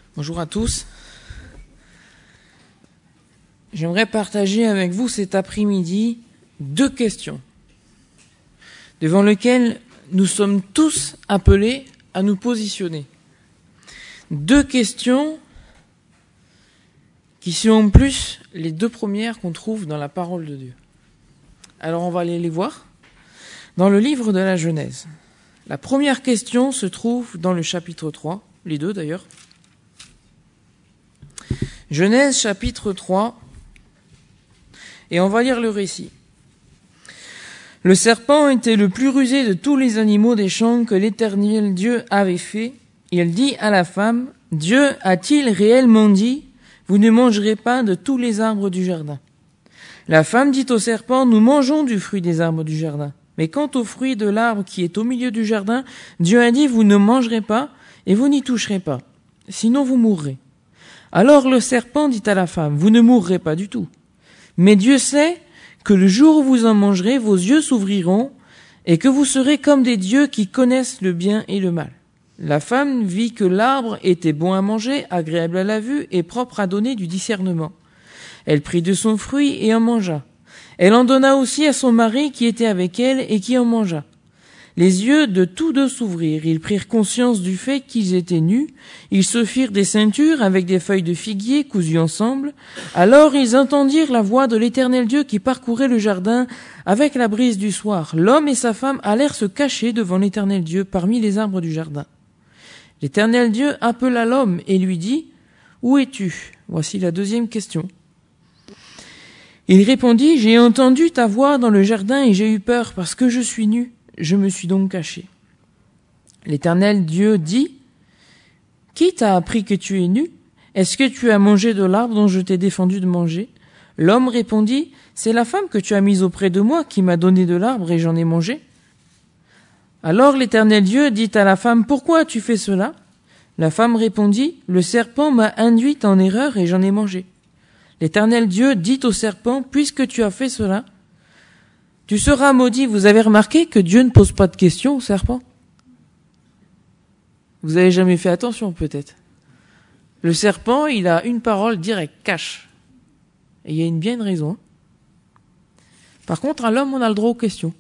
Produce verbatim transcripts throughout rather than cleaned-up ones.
Bonjour à tous. J'aimerais partager avec vous cet après-midi deux questions devant lesquelles nous sommes tous appelés à nous positionner. Deux questions qui sont en plus les deux premières qu'on trouve dans la parole de Dieu. Alors on va aller les voir dans le livre de la Genèse. La première question se trouve dans le chapitre trois, les deux d'ailleurs. Genèse chapitre trois, et on va lire le récit. Le serpent était le plus rusé de tous les animaux des champs que l'Éternel Dieu avait fait. Il dit à la femme, « Dieu a-t-il réellement dit, vous ne mangerez pas de tous les arbres du jardin ?» La femme dit au serpent, « Nous mangeons du fruit des arbres du jardin. Mais quant au fruit de l'arbre qui est au milieu du jardin, Dieu a dit, vous ne mangerez pas et vous n'y toucherez pas, sinon vous mourrez. » Alors le serpent dit à la femme, « Vous ne mourrez pas du tout. Mais Dieu sait que le jour où vous en mangerez, vos yeux s'ouvriront et que vous serez comme des dieux qui connaissent le bien et le mal. » La femme vit que l'arbre était bon à manger, agréable à la vue et propre à donner du discernement. Elle prit de son fruit et en mangea. Elle en donna aussi à son mari qui était avec elle et qui en mangea. Les yeux de tous deux s'ouvrirent, ils prirent conscience du fait qu'ils étaient nus, ils se firent des ceintures avec des feuilles de figuier cousues ensemble. Alors ils entendirent la voix de l'Éternel Dieu qui parcourait le jardin avec la brise du soir. L'homme et sa femme allèrent se cacher devant l'Éternel Dieu parmi les arbres du jardin. L'Éternel Dieu appela l'homme et lui dit, « Où es-tu » Voici la deuxième question. Il répondit, « J'ai entendu ta voix dans le jardin et j'ai eu peur parce que je suis nu. Je me suis donc caché. » L'Éternel Dieu dit, « Qui t'a appris que tu es nu? Est-ce que tu as mangé de l'arbre dont je t'ai défendu de manger ?» L'homme répondit, « C'est la femme que tu as mise auprès de moi qui m'a donné de l'arbre et j'en ai mangé. » Alors l'Éternel Dieu dit à la femme, « Pourquoi as-tu fait cela ?» La femme répondit, « Le serpent m'a induite en erreur et j'en ai mangé. » L'Éternel Dieu dit au serpent, « Puisque tu as fait cela, tu seras maudit. » Vous avez remarqué que Dieu ne pose pas de questions au serpent? Vous avez jamais fait attention peut-être. Le serpent, il a une parole directe, cash. Et il y a une bien une raison. Par contre, à l'homme, on a le droit aux questions.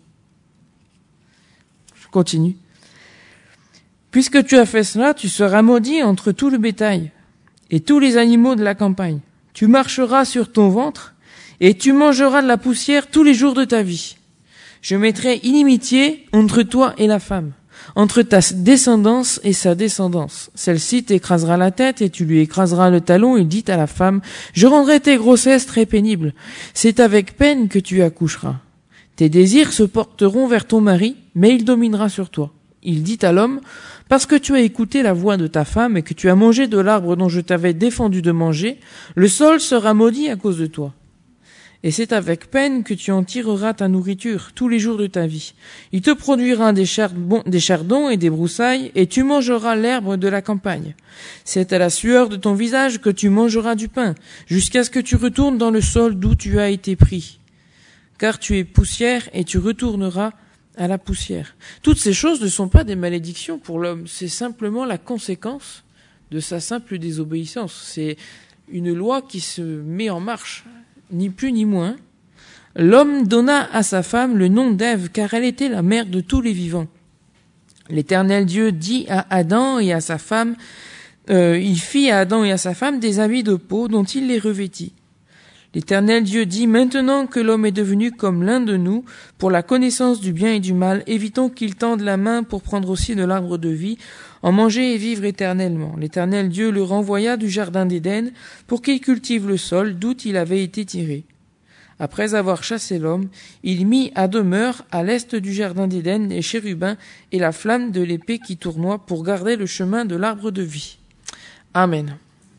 Je continue. « Puisque tu as fait cela, tu seras maudit entre tout le bétail et tous les animaux de la campagne. Tu marcheras sur ton ventre et tu mangeras de la poussière tous les jours de ta vie. Je mettrai inimitié entre toi et la femme, entre ta descendance et sa descendance. Celle-ci t'écrasera la tête et tu lui écraseras le talon. Il dit à la femme, « Je rendrai tes grossesses très pénibles. C'est avec peine que tu accoucheras. Tes désirs se porteront vers ton mari, mais il dominera sur toi. » Il dit à l'homme, « Parce que tu as écouté la voix de ta femme et que tu as mangé de l'arbre dont je t'avais défendu de manger, le sol sera maudit à cause de toi. Et c'est avec peine que tu en tireras ta nourriture tous les jours de ta vie. Il te produira des, charbons, des chardons et des broussailles, et tu mangeras l'herbe de la campagne. C'est à la sueur de ton visage que tu mangeras du pain, jusqu'à ce que tu retournes dans le sol d'où tu as été pris. Car tu es poussière et tu retourneras à la poussière. » Toutes ces choses ne sont pas des malédictions pour l'homme, c'est simplement la conséquence de sa simple désobéissance. C'est une loi qui se met en marche, ni plus ni moins. L'homme donna à sa femme le nom d'Ève, car elle était la mère de tous les vivants. L'Éternel Dieu dit à Adam et à sa femme, euh, il fit à Adam et à sa femme des habits de peau dont il les revêtit. L'Éternel Dieu dit, « Maintenant que l'homme est devenu comme l'un de nous, pour la connaissance du bien et du mal, évitons qu'il tende la main pour prendre aussi de l'arbre de vie, en manger et vivre éternellement. » L'Éternel Dieu le renvoya du jardin d'Éden pour qu'il cultive le sol d'où il avait été tiré. Après avoir chassé l'homme, il mit à demeure à l'est du jardin d'Éden les chérubins et la flamme de l'épée qui tournoie pour garder le chemin de l'arbre de vie. Amen.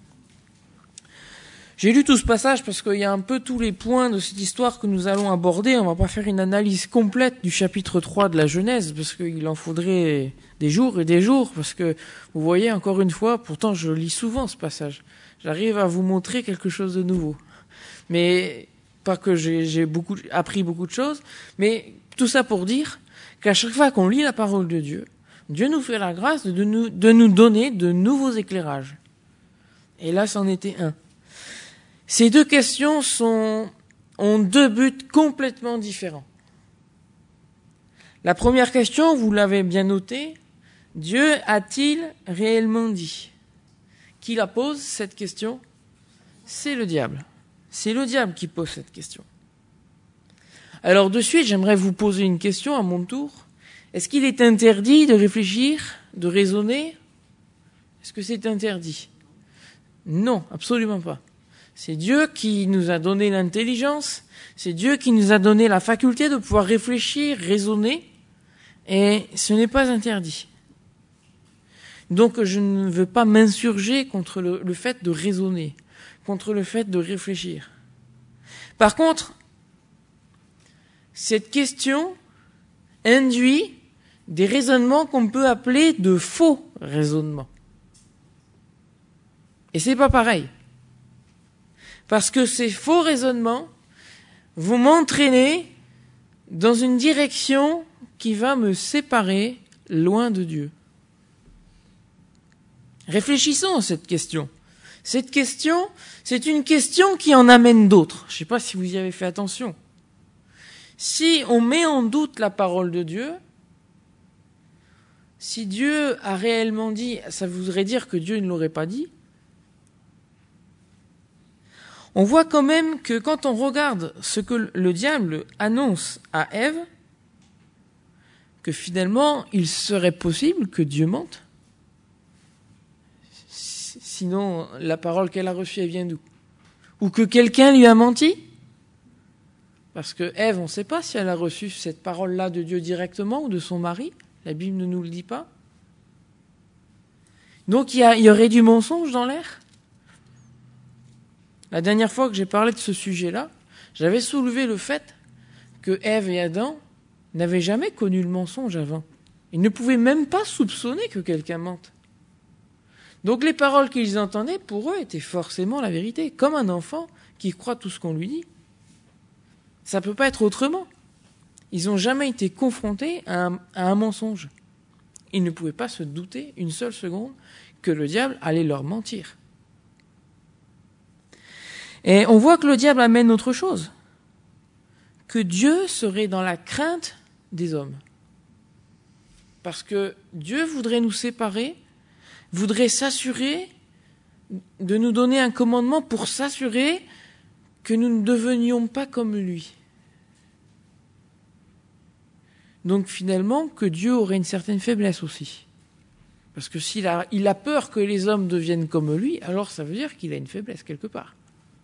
J'ai lu tout ce passage parce qu'il y a un peu tous les points de cette histoire que nous allons aborder. On va pas faire une analyse complète du chapitre trois de la Genèse parce qu'il en faudrait des jours et des jours, parce que vous voyez, encore une fois, pourtant je lis souvent ce passage. J'arrive à vous montrer quelque chose de nouveau. Mais pas que j'ai, j'ai beaucoup, appris beaucoup de choses, mais tout ça pour dire qu'à chaque fois qu'on lit la parole de Dieu, Dieu nous fait la grâce de nous, de nous donner de nouveaux éclairages. Et là, c'en était un. Ces deux questions sont, ont deux buts complètement différents. La première question, vous l'avez bien noté, Dieu a-t-il réellement dit? Qui la pose, cette question? C'est le diable. C'est le diable qui pose cette question. Alors de suite, j'aimerais vous poser une question à mon tour. Est-ce qu'il est interdit de réfléchir, de raisonner? Est-ce que c'est interdit? Non, absolument pas. C'est Dieu qui nous a donné l'intelligence, c'est Dieu qui nous a donné la faculté de pouvoir réfléchir, raisonner, et ce n'est pas interdit. Donc je ne veux pas m'insurger contre le, le fait de raisonner, contre le fait de réfléchir. Par contre, cette question induit des raisonnements qu'on peut appeler de faux raisonnements. Et c'est pas pareil. Parce que ces faux raisonnements vont m'entraîner dans une direction qui va me séparer loin de Dieu. Réfléchissons à cette question. Cette question, c'est une question qui en amène d'autres. Je ne sais pas si vous y avez fait attention. Si on met en doute la parole de Dieu, si Dieu a réellement dit, ça voudrait dire que Dieu ne l'aurait pas dit. On voit quand même que quand on regarde ce que le diable annonce à Ève, que finalement, il serait possible que Dieu mente. Sinon, la parole qu'elle a reçue, elle vient d'où? Ou que quelqu'un lui a menti? Parce que Ève, on ne sait pas si elle a reçu cette parole-là de Dieu directement ou de son mari. La Bible ne nous le dit pas. Donc, il y, a, il y aurait du mensonge dans l'air. La dernière fois que j'ai parlé de ce sujet-là, j'avais soulevé le fait que Ève et Adam n'avaient jamais connu le mensonge avant. Ils ne pouvaient même pas soupçonner que quelqu'un mente. Donc les paroles qu'ils entendaient, pour eux, étaient forcément la vérité, comme un enfant qui croit tout ce qu'on lui dit. Ça ne peut pas être autrement. Ils n'ont jamais été confrontés à un, à un mensonge. Ils ne pouvaient pas se douter une seule seconde que le diable allait leur mentir. Et on voit que le diable amène autre chose, que Dieu serait dans la crainte des hommes. Parce que Dieu voudrait nous séparer, voudrait s'assurer de nous donner un commandement pour s'assurer que nous ne devenions pas comme lui. Donc finalement, que Dieu aurait une certaine faiblesse aussi. Parce que s'il a, il a peur que les hommes deviennent comme lui, alors ça veut dire qu'il a une faiblesse quelque part.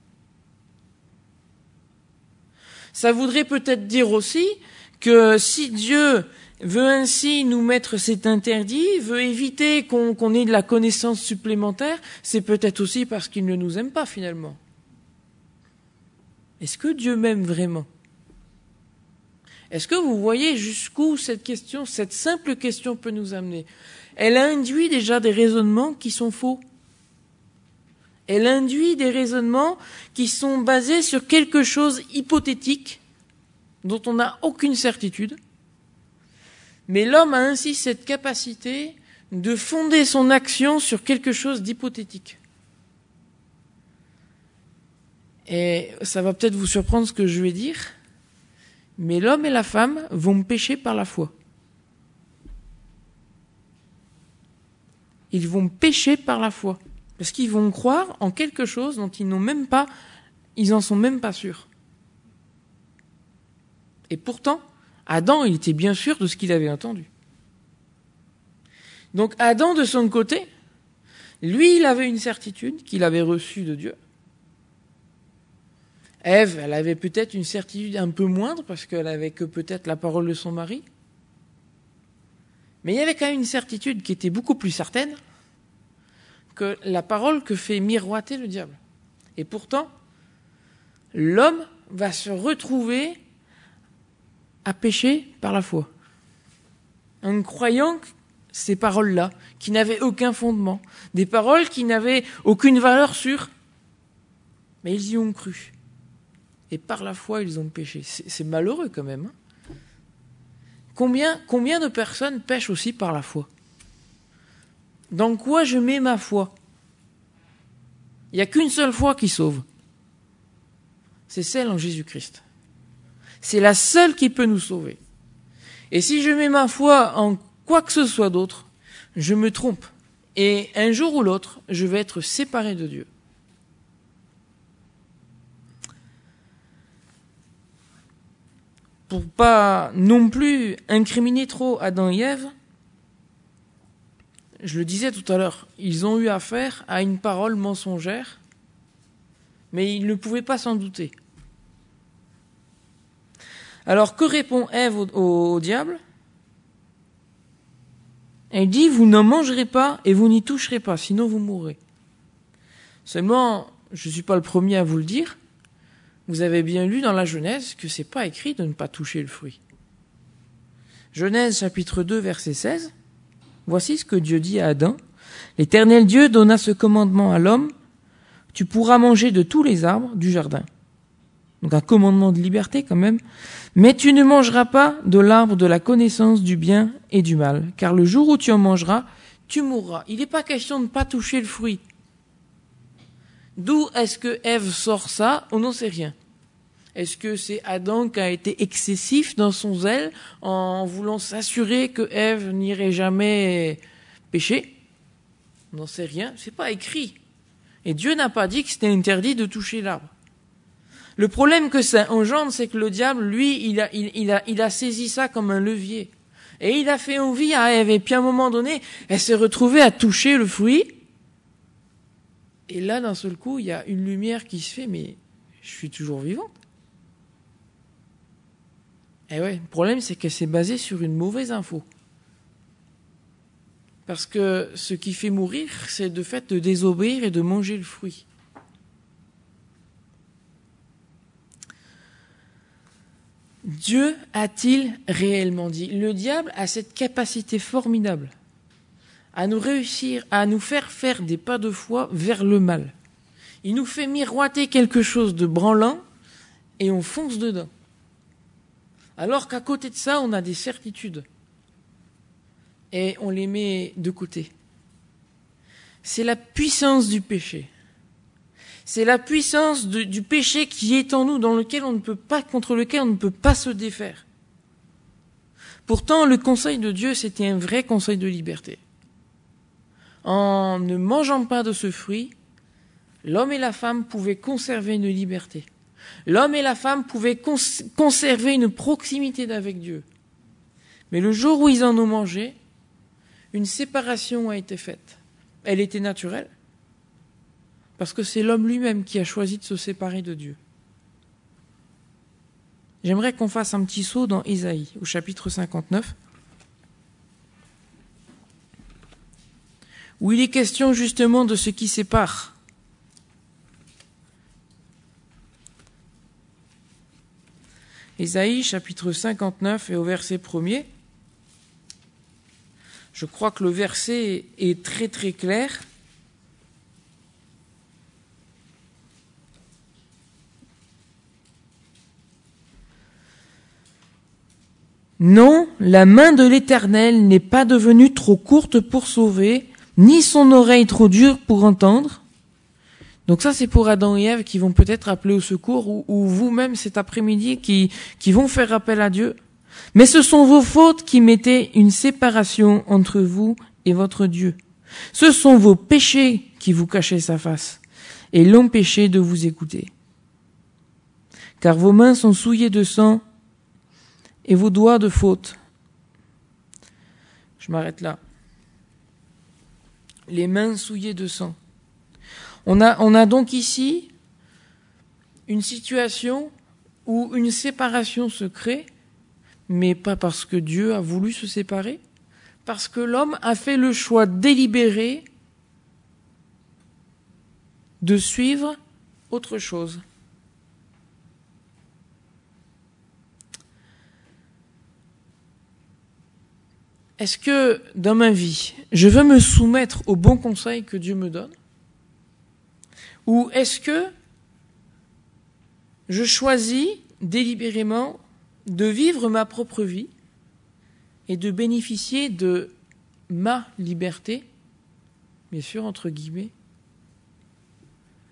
Ça voudrait peut-être dire aussi que si Dieu veut ainsi nous mettre cet interdit, veut éviter qu'on, qu'on ait de la connaissance supplémentaire, c'est peut-être aussi parce qu'il ne nous aime pas finalement. Est-ce que Dieu m'aime vraiment? Est-ce que vous voyez jusqu'où cette question, cette simple question peut nous amener? Elle induit déjà des raisonnements qui sont faux. Elle induit des raisonnements qui sont basés sur quelque chose hypothétique, dont on n'a aucune certitude. Mais l'homme a ainsi cette capacité de fonder son action sur quelque chose d'hypothétique. Et ça va peut-être vous surprendre ce que je vais dire, mais l'homme et la femme vont pécher par la foi. Ils vont pécher par la foi. Parce qu'ils vont croire en quelque chose dont ils n'ont même pas, ils en sont même pas sûrs. Et pourtant, Adam, il était bien sûr de ce qu'il avait entendu. Donc Adam, de son côté, lui, il avait une certitude qu'il avait reçue de Dieu. Ève, elle avait peut-être une certitude un peu moindre parce qu'elle avait que peut-être la parole de son mari. Mais il y avait quand même une certitude qui était beaucoup plus certaine que la parole que fait miroiter le diable. Et pourtant, l'homme va se retrouver à pécher par la foi. En croyant ces paroles-là, qui n'avaient aucun fondement, des paroles qui n'avaient aucune valeur sûre, mais ils y ont cru. Et par la foi, ils ont péché. C'est, c'est malheureux quand même. Hein. Combien, combien de personnes pêchent aussi par la foi? Dans quoi je mets ma foi? Il n'y a qu'une seule foi qui sauve. C'est celle en Jésus-Christ. C'est la seule qui peut nous sauver. Et si je mets ma foi en quoi que ce soit d'autre, je me trompe. Et un jour ou l'autre, je vais être séparé de Dieu. Pour pas non plus incriminer trop Adam et Ève, je le disais tout à l'heure, ils ont eu affaire à une parole mensongère, mais ils ne pouvaient pas s'en douter. Alors que répond Ève au, au, au diable ? Elle dit, vous n'en mangerez pas et vous n'y toucherez pas, sinon vous mourrez. Seulement, je ne suis pas le premier à vous le dire, vous avez bien lu dans la Genèse que c'est pas écrit de ne pas toucher le fruit. Genèse chapitre deux verset seize, voici ce que Dieu dit à Adam. L'Éternel Dieu donna ce commandement à l'homme, tu pourras manger de tous les arbres du jardin. Donc un commandement de liberté quand même. Mais tu ne mangeras pas de l'arbre de la connaissance du bien et du mal, car le jour où tu en mangeras, tu mourras. Il n'est pas question de ne pas toucher le fruit. D'où est-ce que Ève sort ça ? On n'en sait rien. Est-ce que c'est Adam qui a été excessif dans son zèle en voulant s'assurer que Ève n'irait jamais pécher ? On n'en sait rien. C'est pas écrit. Et Dieu n'a pas dit que c'était interdit de toucher l'arbre. Le problème que ça engendre, c'est que le diable, lui, il a, il, il a, il a saisi ça comme un levier. Et il a fait envie à Ève. Et puis à un moment donné, elle s'est retrouvée à toucher le fruit. Et là, d'un seul coup, il y a une lumière qui se fait, mais je suis toujours vivante. Et ouais, le problème, c'est qu'elle s'est basée sur une mauvaise info. Parce que ce qui fait mourir, c'est le fait de désobéir et de manger le fruit. Dieu a-t-il réellement dit ? Le diable a cette capacité formidable à nous réussir, à nous faire faire des pas de foi vers le mal. Il nous fait miroiter quelque chose de branlant et on fonce dedans. Alors qu'à côté de ça, on a des certitudes et on les met de côté. C'est la puissance du péché. C'est la puissance de, du péché qui est en nous, dans lequel on ne peut pas, contre lequel on ne peut pas se défaire. Pourtant, le conseil de Dieu, c'était un vrai conseil de liberté. En ne mangeant pas de ce fruit, l'homme et la femme pouvaient conserver une liberté. L'homme et la femme pouvaient cons- conserver une proximité avec Dieu. Mais le jour où ils en ont mangé, une séparation a été faite. Elle était naturelle. Parce que c'est l'homme lui-même qui a choisi de se séparer de Dieu. J'aimerais qu'on fasse un petit saut dans Ésaïe, au chapitre cinquante-neuf, où il est question justement de ce qui sépare. Ésaïe, chapitre cinquante-neuf, et au verset premier. Je crois que le verset est très très clair. Non, la main de l'Éternel n'est pas devenue trop courte pour sauver, ni son oreille trop dure pour entendre. Donc ça, c'est pour Adam et Ève qui vont peut-être appeler au secours, ou, ou vous-même cet après-midi qui, qui vont faire appel à Dieu. Mais ce sont vos fautes qui mettaient une séparation entre vous et votre Dieu. Ce sont vos péchés qui vous cachaient sa face et l'empêchaient de vous écouter. Car vos mains sont souillées de sang et vos doigts de faute. Je m'arrête là. Les mains souillées de sang. On a, on a donc ici une situation où une séparation se crée, mais pas parce que Dieu a voulu se séparer, parce que l'homme a fait le choix délibéré de suivre autre chose. Est-ce que, dans ma vie, je veux me soumettre aux bons conseils que Dieu me donne ? Ou est-ce que je choisis délibérément de vivre ma propre vie et de bénéficier de ma liberté, bien sûr, entre guillemets,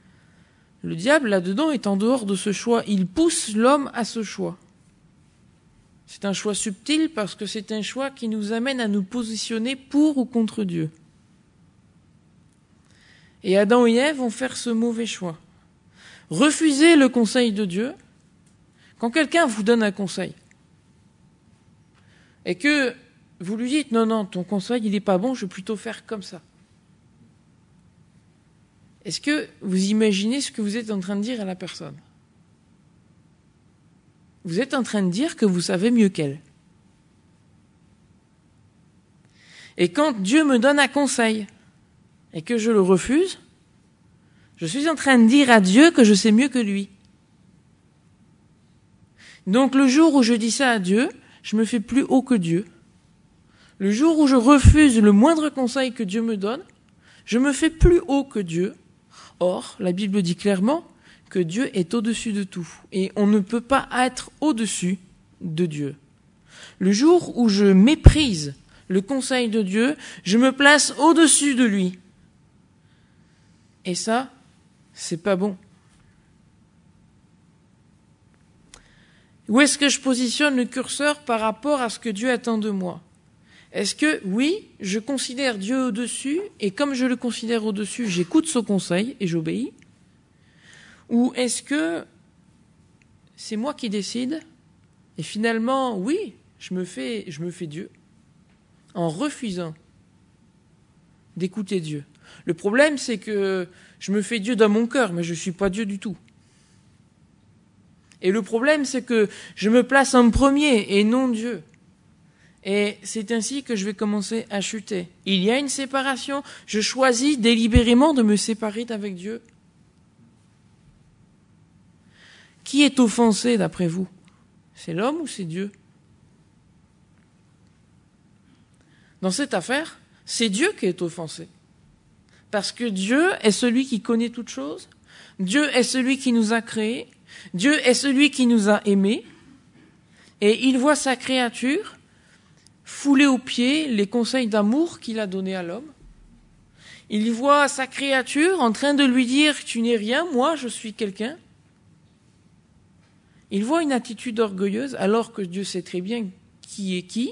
Le diable, là-dedans, est en dehors de ce choix. Il pousse l'homme à ce choix. C'est un choix subtil parce que c'est un choix qui nous amène à nous positionner pour ou contre Dieu. Et Adam et Ève vont faire ce mauvais choix. Refuser le conseil de Dieu. Quand quelqu'un vous donne un conseil et que vous lui dites « Non, non, ton conseil, il n'est pas bon, je vais plutôt faire comme ça ». Est-ce que vous imaginez ce que vous êtes en train de dire à la personne ? Vous êtes en train de dire que vous savez mieux qu'elle. Et quand Dieu me donne un conseil et que je le refuse, je suis en train de dire à Dieu que je sais mieux que lui. Donc le jour où je dis ça à Dieu, je me fais plus haut que Dieu. Le jour où je refuse le moindre conseil que Dieu me donne, je me fais plus haut que Dieu. Or, la Bible dit clairement que Dieu est au-dessus de tout. Et on ne peut pas être au-dessus de Dieu. Le jour où je méprise le conseil de Dieu, je me place au-dessus de lui. Et ça, c'est pas bon. Où est-ce que je positionne le curseur par rapport à ce que Dieu attend de moi ? Est-ce que, oui, je considère Dieu au-dessus, et comme je le considère au-dessus, j'écoute son conseil et j'obéis ? Ou est-ce que c'est moi qui décide, et finalement, oui, je me fais, je me fais Dieu, en refusant d'écouter Dieu ? Le problème, c'est que je me fais Dieu dans mon cœur, mais je ne suis pas Dieu du tout. Et le problème, c'est que je me place en premier et non Dieu. Et c'est ainsi que je vais commencer à chuter. Il y a une séparation. Je choisis délibérément de me séparer d'avec Dieu. Qui est offensé d'après vous ? C'est l'homme ou c'est Dieu ? Dans cette affaire, c'est Dieu qui est offensé. Parce que Dieu est celui qui connaît toutes choses. Dieu est celui qui nous a créés. Dieu est celui qui nous a aimés. Et il voit sa créature fouler aux pieds les conseils d'amour qu'il a donnés à l'homme. Il voit sa créature en train de lui dire « Tu n'es rien, moi je suis quelqu'un ». Il voit une attitude orgueilleuse alors que Dieu sait très bien qui est qui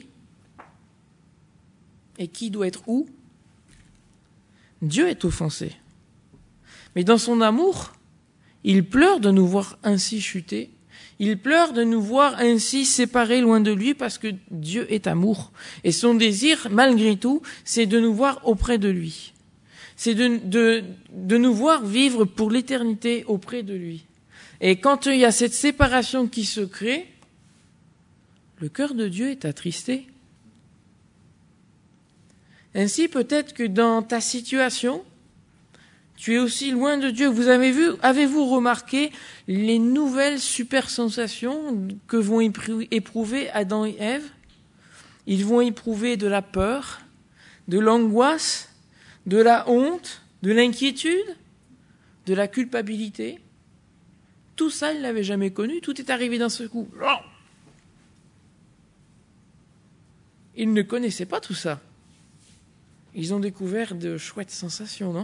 et qui doit être où. Dieu est offensé. Mais dans son amour, il pleure de nous voir ainsi chuter. Il pleure de nous voir ainsi séparés loin de lui parce que Dieu est amour. Et son désir, malgré tout, c'est de nous voir auprès de lui. C'est de, de, de nous voir vivre pour l'éternité auprès de lui. Et quand il y a cette séparation qui se crée, le cœur de Dieu est attristé. Ainsi, peut-être que dans ta situation, tu es aussi loin de Dieu. Vous avez vu, avez-vous remarqué les nouvelles super sensations que vont éprouver Adam et Ève ? Ils vont éprouver de la peur, de l'angoisse, de la honte, de l'inquiétude, de la culpabilité. Tout ça, ils ne l'avaient jamais connu. Tout est arrivé d'un seul coup. Ils ne connaissaient pas tout ça. Ils ont découvert de chouettes sensations, non ?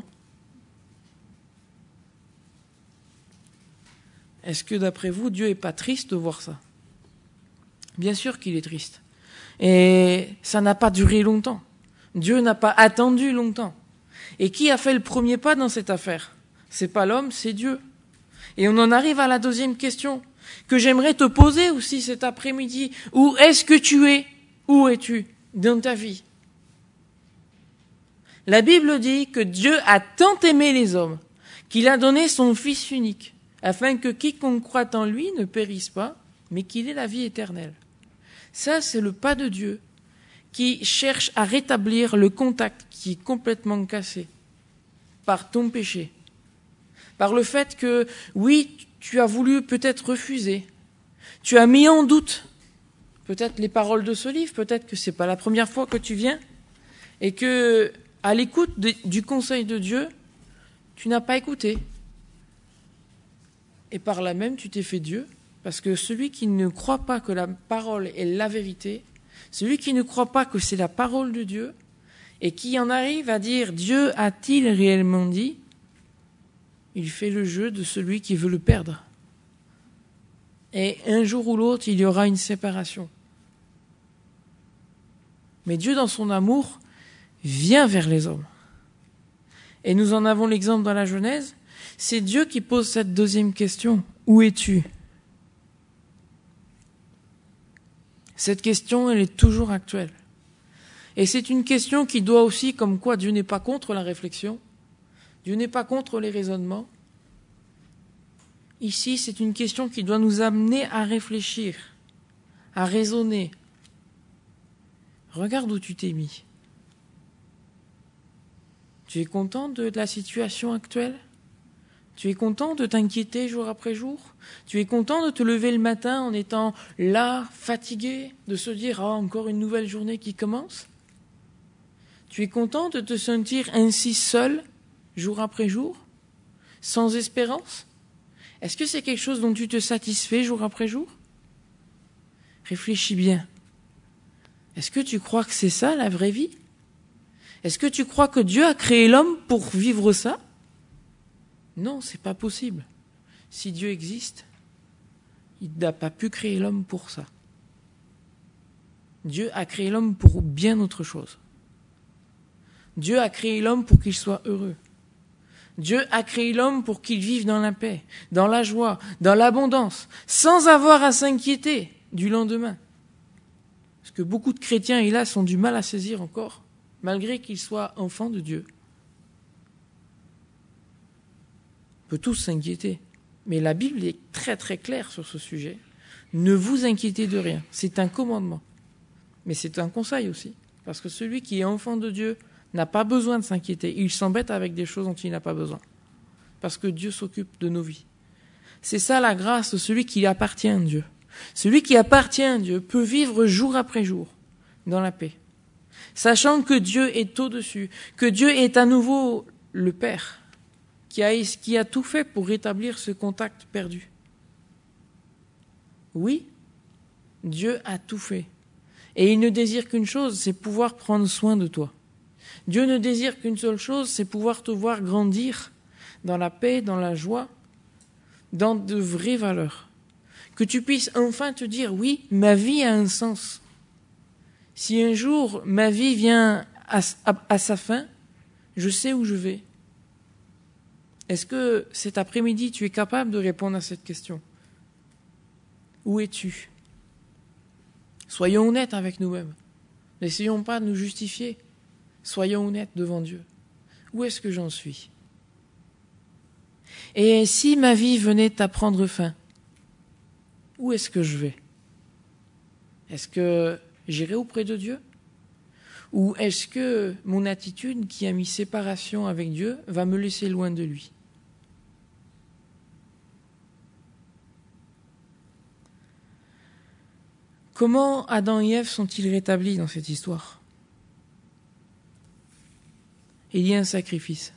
Est-ce que d'après vous, Dieu n'est pas triste de voir ça ? Bien sûr qu'il est triste. Et ça n'a pas duré longtemps. Dieu n'a pas attendu longtemps. Et qui a fait le premier pas dans cette affaire ? C'est pas l'homme, c'est Dieu. Et on en arrive à la deuxième question que j'aimerais te poser aussi cet après-midi. Où est-ce que tu es ? Où es-tu dans ta vie ? La Bible dit que Dieu a tant aimé les hommes qu'il a donné son Fils unique, afin que quiconque croit en lui ne périsse pas, mais qu'il ait la vie éternelle. Ça, c'est le pas de Dieu qui cherche à rétablir le contact qui est complètement cassé par ton péché. Par le fait que, oui, tu as voulu peut-être refuser, tu as mis en doute peut-être les paroles de ce livre, peut-être que c'est pas la première fois que tu viens, et que, à l'écoute de, du conseil de Dieu, tu n'as pas écouté. Et par là même, tu t'es fait Dieu, parce que celui qui ne croit pas que la parole est la vérité, celui qui ne croit pas que c'est la parole de Dieu, et qui en arrive à dire « Dieu a-t-il réellement dit ?» il fait le jeu de celui qui veut le perdre. Et un jour ou l'autre, il y aura une séparation. Mais Dieu, dans son amour, vient vers les hommes. Et nous en avons l'exemple dans la Genèse. C'est Dieu qui pose cette deuxième question. Où es-tu ? Cette question, elle est toujours actuelle. Et c'est une question qui doit aussi, comme quoi Dieu n'est pas contre la réflexion, Dieu n'est pas contre les raisonnements. Ici, c'est une question qui doit nous amener à réfléchir, à raisonner. Regarde où tu t'es mis. Tu es content de la situation actuelle ? Tu es content de t'inquiéter jour après jour ? Tu es content de te lever le matin en étant là, fatigué, de se dire « Ah, encore une nouvelle journée qui commence ?» Tu es content de te sentir ainsi seul, jour après jour, sans espérance ? Est-ce que c'est quelque chose dont tu te satisfais jour après jour ? Réfléchis bien. Est-ce que tu crois que c'est ça la vraie vie ? Est-ce que tu crois que Dieu a créé l'homme pour vivre ça ? Non, c'est pas possible. Si Dieu existe, il n'a pas pu créer l'homme pour ça. Dieu a créé l'homme pour bien autre chose. Dieu a créé l'homme pour qu'il soit heureux. Dieu a créé l'homme pour qu'il vive dans la paix, dans la joie, dans l'abondance, sans avoir à s'inquiéter du lendemain. Parce que beaucoup de chrétiens, hélas, ont du mal à saisir encore, malgré qu'ils soient enfants de Dieu. On peut tous s'inquiéter, mais la Bible est très très claire sur ce sujet. Ne vous inquiétez de rien, c'est un commandement. Mais c'est un conseil aussi, parce que celui qui est enfant de Dieu n'a pas besoin de s'inquiéter. Il s'embête avec des choses dont il n'a pas besoin, parce que Dieu s'occupe de nos vies. C'est ça la grâce de celui qui appartient à Dieu. Celui qui appartient à Dieu peut vivre jour après jour dans la paix, sachant que Dieu est au-dessus, que Dieu est à nouveau le Père, qui a, qui a tout fait pour rétablir ce contact perdu. Oui, Dieu a tout fait. Et il ne désire qu'une chose, c'est pouvoir prendre soin de toi. Dieu ne désire qu'une seule chose, c'est pouvoir te voir grandir dans la paix, dans la joie, dans de vraies valeurs. Que tu puisses enfin te dire, oui, ma vie a un sens. Si un jour ma vie vient à, à, à sa fin, je sais où je vais. Est-ce que cet après-midi, tu es capable de répondre à cette question ? Où es-tu ? Soyons honnêtes avec nous-mêmes. N'essayons pas de nous justifier. Soyons honnêtes devant Dieu. Où est-ce que j'en suis ? Et si ma vie venait à prendre fin, où est-ce que je vais ? Est-ce que j'irai auprès de Dieu ? Ou est-ce que mon attitude qui a mis séparation avec Dieu va me laisser loin de lui ? Comment Adam et Ève sont-ils rétablis dans cette histoire ? Il y a un sacrifice.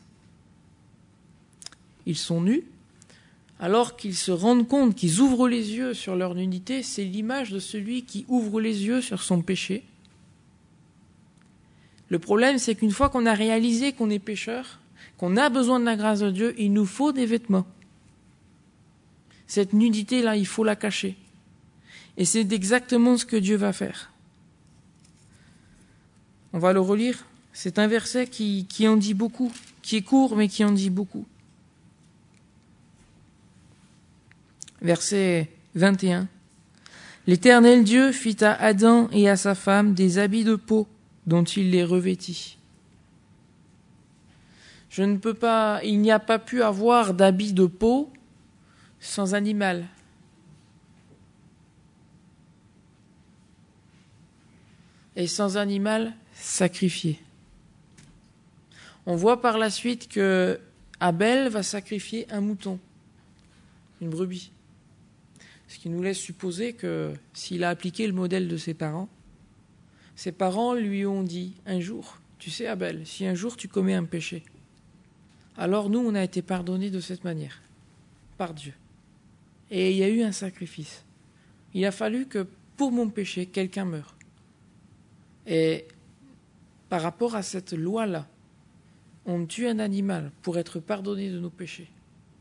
Ils sont nus, alors qu'ils se rendent compte, qu'ils ouvrent les yeux sur leur nudité. C'est l'image de celui qui ouvre les yeux sur son péché. Le problème, c'est qu'une fois qu'on a réalisé qu'on est pécheur, qu'on a besoin de la grâce de Dieu, il nous faut des vêtements. Cette nudité-là, il faut la cacher. Et c'est exactement ce que Dieu va faire. On va le relire. C'est un verset qui, qui en dit beaucoup, qui est court, mais qui en dit beaucoup. Verset vingt et un. L'Éternel Dieu fit à Adam et à sa femme des habits de peau dont il les revêtit. Je ne peux pas, il n'y a pas pu avoir d'habits de peau sans animal. Et sans animal sacrifié. On voit par la suite que Abel va sacrifier un mouton, une brebis. Ce qui nous laisse supposer que s'il a appliqué le modèle de ses parents, ses parents lui ont dit un jour, tu sais Abel, si un jour tu commets un péché, alors nous on a été pardonnés de cette manière, par Dieu. Et il y a eu un sacrifice. Il a fallu que pour mon péché, quelqu'un meure. Et par rapport à cette loi-là, on tue un animal pour être pardonné de nos péchés.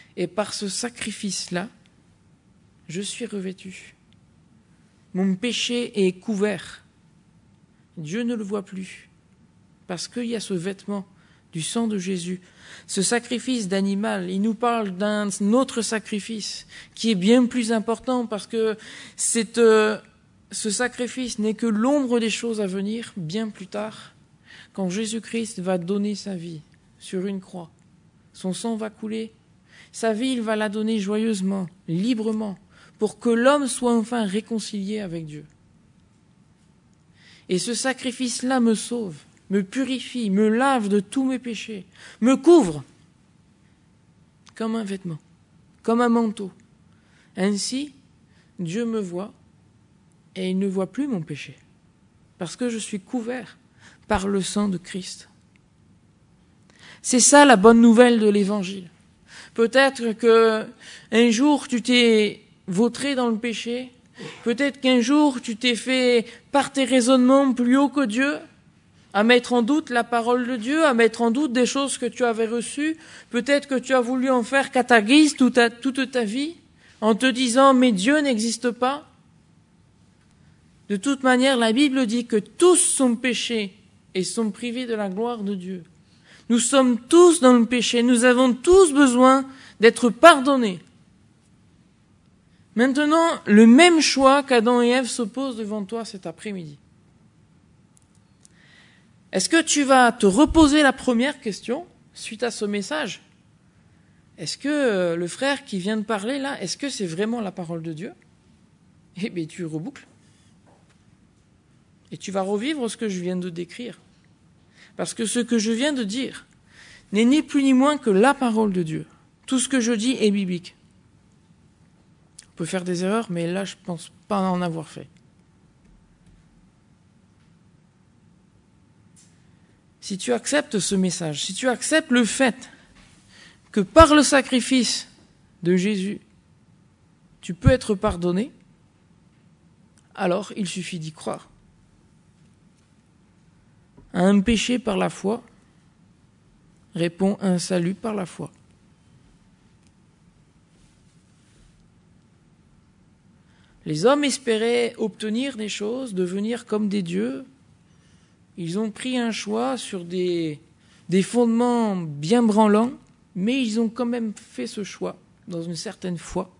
Et par ce sacrifice-là, je suis revêtu. Mon péché est couvert. Dieu ne le voit plus. Parce qu'il y a ce vêtement du sang de Jésus. Ce sacrifice d'animal, il nous parle d'un autre sacrifice qui est bien plus important parce que c'est, euh, ce sacrifice n'est que l'ombre des choses à venir bien plus tard, quand Jésus-Christ va donner sa vie sur une croix. Son sang va couler. Sa vie, il va la donner joyeusement, librement, pour que l'homme soit enfin réconcilié avec Dieu. Et ce sacrifice-là me sauve, me purifie, me lave de tous mes péchés, me couvre comme un vêtement, comme un manteau. Ainsi, Dieu me voit et il ne voit plus mon péché, parce que je suis couvert par le sang de Christ. C'est ça la bonne nouvelle de l'Évangile. Peut-être que un jour tu t'es vautré dans le péché, peut-être qu'un jour tu t'es fait par tes raisonnements plus haut que Dieu, à mettre en doute la parole de Dieu, à mettre en doute des choses que tu avais reçues. Peut-être que tu as voulu en faire qu'à ta guise toute ta, toute ta vie, en te disant « mais Dieu n'existe pas ». De toute manière, la Bible dit que tous sont péchés et sont privés de la gloire de Dieu. Nous sommes tous dans le péché, nous avons tous besoin d'être pardonnés. Maintenant, le même choix qu'Adam et Ève se pose devant toi cet après-midi. Est-ce que tu vas te reposer la première question suite à ce message? Est-ce que le frère qui vient de parler là, est-ce que c'est vraiment la parole de Dieu? Eh bien, tu reboucles. Et tu vas revivre ce que je viens de décrire. Parce que ce que je viens de dire n'est ni plus ni moins que la parole de Dieu. Tout ce que je dis est biblique. On peut faire des erreurs, mais là, je ne pense pas en avoir fait. Si tu acceptes ce message, si tu acceptes le fait que par le sacrifice de Jésus, tu peux être pardonné, alors il suffit d'y croire. À un péché par la foi répond à un salut par la foi. Les hommes espéraient obtenir des choses, devenir comme des dieux. Ils ont pris un choix sur des, des fondements bien branlants, mais ils ont quand même fait ce choix dans une certaine foi.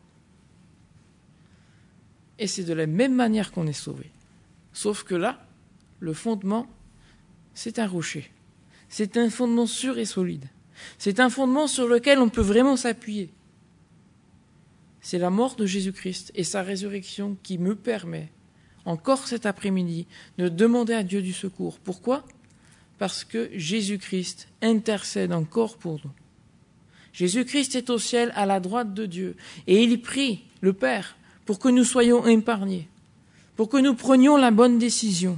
Et c'est de la même manière qu'on est sauvé. Sauf que là, le fondement, c'est un rocher. C'est un fondement sûr et solide. C'est un fondement sur lequel on peut vraiment s'appuyer. C'est la mort de Jésus-Christ et sa résurrection qui me permet, encore cet après-midi, de demander à Dieu du secours. Pourquoi ? Parce que Jésus-Christ intercède encore pour nous. Jésus-Christ est au ciel à la droite de Dieu et il prie le Père pour que nous soyons épargnés, pour que nous prenions la bonne décision.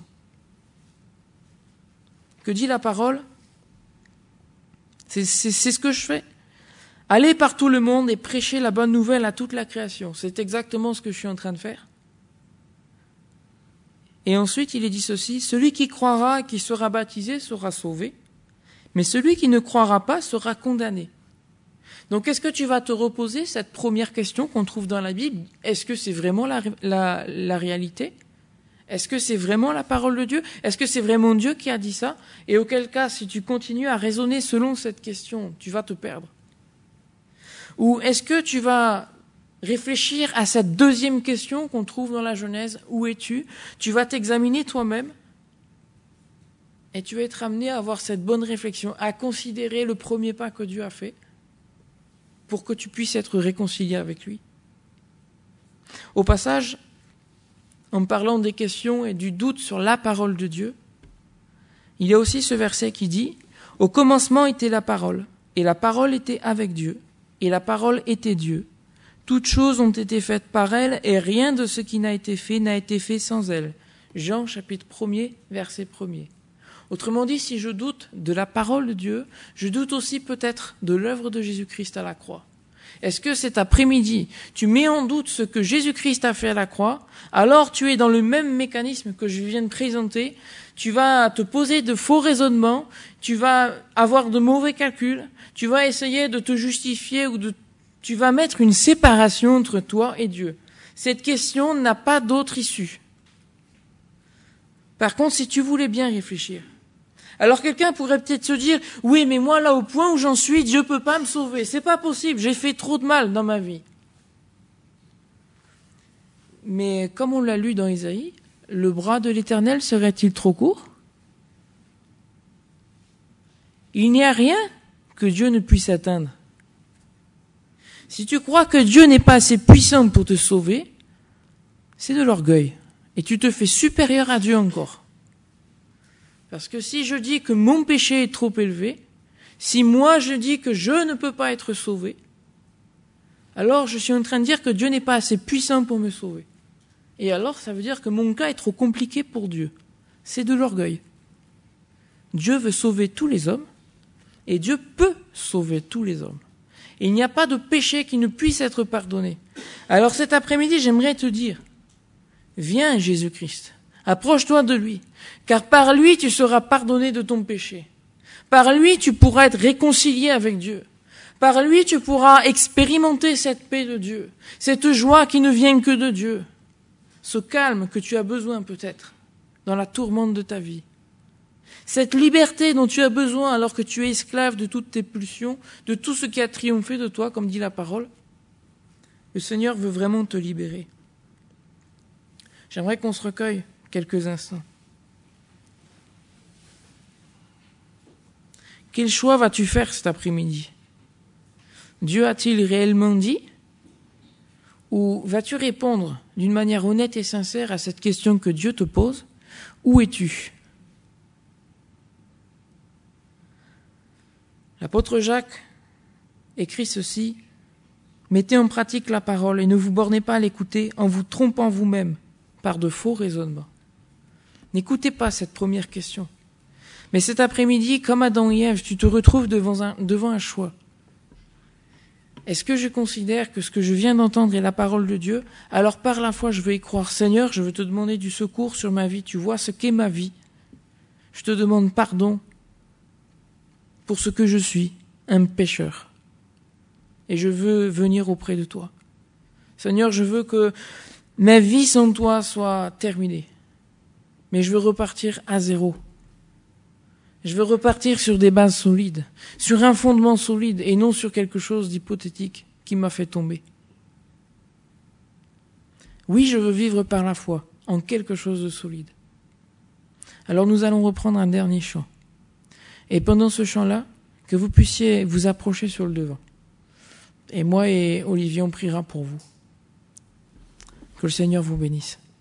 Que dit la parole ? C'est, c'est, c'est ce que je fais. Allez par tout le monde et prêchez la bonne nouvelle à toute la création. C'est exactement ce que je suis en train de faire. Et ensuite, il est dit ceci, celui qui croira et qui sera baptisé sera sauvé, mais celui qui ne croira pas sera condamné. Donc, est-ce que tu vas te reposer cette première question qu'on trouve dans la Bible ? Est-ce que c'est vraiment la, la, la réalité ? Est-ce que c'est vraiment la parole de Dieu ? Est-ce que c'est vraiment Dieu qui a dit ça ? Et auquel cas, si tu continues à raisonner selon cette question, tu vas te perdre. Ou est-ce que tu vas réfléchir à cette deuxième question qu'on trouve dans la Genèse, où es-tu ? Tu vas t'examiner toi-même et tu vas être amené à avoir cette bonne réflexion, à considérer le premier pas que Dieu a fait pour que tu puisses être réconcilié avec lui. Au passage, en parlant des questions et du doute sur la parole de Dieu, il y a aussi ce verset qui dit « Au commencement était la parole, et la parole était avec Dieu, et la parole était Dieu. Toutes choses ont été faites par elle, et rien de ce qui n'a été fait n'a été fait sans elle. » Jean chapitre premier, verset premier. Autrement dit, si je doute de la parole de Dieu, je doute aussi peut-être de l'œuvre de Jésus-Christ à la croix. Est-ce que cet après-midi, tu mets en doute ce que Jésus-Christ a fait à la croix, alors tu es dans le même mécanisme que je viens de présenter, tu vas te poser de faux raisonnements, tu vas avoir de mauvais calculs, tu vas essayer de te justifier ou de Tu vas mettre une séparation entre toi et Dieu. Cette question n'a pas d'autre issue. Par contre, si tu voulais bien réfléchir, alors quelqu'un pourrait peut-être se dire, oui, mais moi, là, au point où j'en suis, Dieu peut pas me sauver. C'est pas possible, j'ai fait trop de mal dans ma vie. Mais comme on l'a lu dans Isaïe, le bras de l'Éternel serait-il trop court? Il n'y a rien que Dieu ne puisse atteindre. Si tu crois que Dieu n'est pas assez puissant pour te sauver, c'est de l'orgueil. Et tu te fais supérieur à Dieu encore. Parce que si je dis que mon péché est trop élevé, si moi je dis que je ne peux pas être sauvé, alors je suis en train de dire que Dieu n'est pas assez puissant pour me sauver. Et alors ça veut dire que mon cas est trop compliqué pour Dieu. C'est de l'orgueil. Dieu veut sauver tous les hommes, et Dieu peut sauver tous les hommes. Et il n'y a pas de péché qui ne puisse être pardonné. Alors cet après-midi, j'aimerais te dire, viens Jésus-Christ, approche-toi de lui, car par lui tu seras pardonné de ton péché. Par lui tu pourras être réconcilié avec Dieu. Par lui tu pourras expérimenter cette paix de Dieu, cette joie qui ne vient que de Dieu, ce calme que tu as besoin peut-être dans la tourmente de ta vie. Cette liberté dont tu as besoin alors que tu es esclave de toutes tes pulsions, de tout ce qui a triomphé de toi, comme dit la parole, le Seigneur veut vraiment te libérer. J'aimerais qu'on se recueille quelques instants. Quel choix vas-tu faire cet après-midi? Dieu a-t-il réellement dit? Ou vas-tu répondre d'une manière honnête et sincère à cette question que Dieu te pose? Où es-tu? L'apôtre Jacques écrit ceci: mettez en pratique la parole et ne vous bornez pas à l'écouter en vous trompant vous-même par de faux raisonnements. N'écoutez pas cette première question. Mais cet après-midi, comme Adam et Ève, tu te retrouves devant un, devant un choix. Est-ce que je considère que ce que je viens d'entendre est la parole de Dieu? Alors par la foi, je veux y croire. Seigneur, je veux te demander du secours sur ma vie. Tu vois ce qu'est ma vie. Je te demande pardon pour ce que je suis, un pécheur. Et je veux venir auprès de toi. Seigneur, je veux que ma vie sans toi soit terminée. Mais je veux repartir à zéro. Je veux repartir sur des bases solides, sur un fondement solide et non sur quelque chose d'hypothétique qui m'a fait tomber. Oui, je veux vivre par la foi en quelque chose de solide. Alors nous allons reprendre un dernier chant. Et pendant ce chant-là, que vous puissiez vous approcher sur le devant. Et moi et Olivier, on priera pour vous. Que le Seigneur vous bénisse.